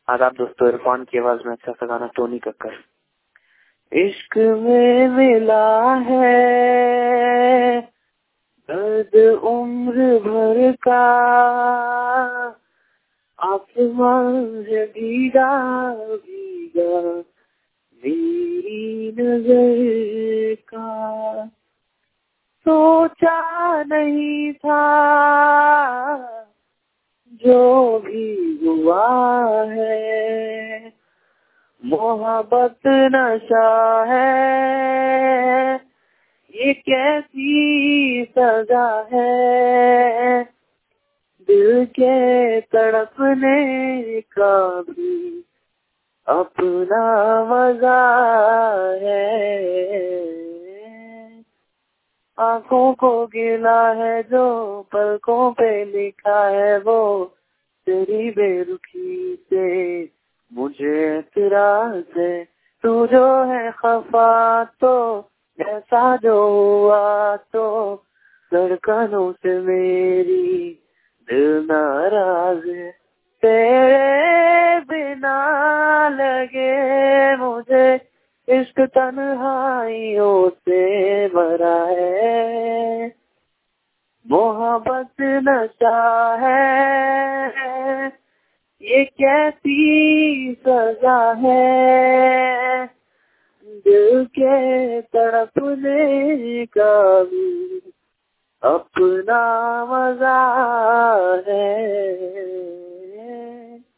आदाब दोस्तों, इरफान की आवाज में अच्छा सा गाना टोनी कक्कर। इश्क में मिला है दर्द उम्र भर का, आसमान है भीगा भीगा मेरी नजर का। सोचा नहीं था जो भी हुआ है, मोहब्बत नशा है, ये कैसी सजा है। दिल के तड़पने का भी अपना मजा है। आँखों को गिला है जो पलकों पे लिखा है, वो तेरी बेरुखी से मुझे एतराज है। तू जो है खफा तो ऐसा जो हुआ तो धड़कनों से मेरी दिल नाराज है। तेरे बिना लगे मुझे इश्क तन्हाइयों से भरा है, मोहब्बत नशा है, ये कैसी सजा है। दिल के तड़पने का भी अपना मजा है।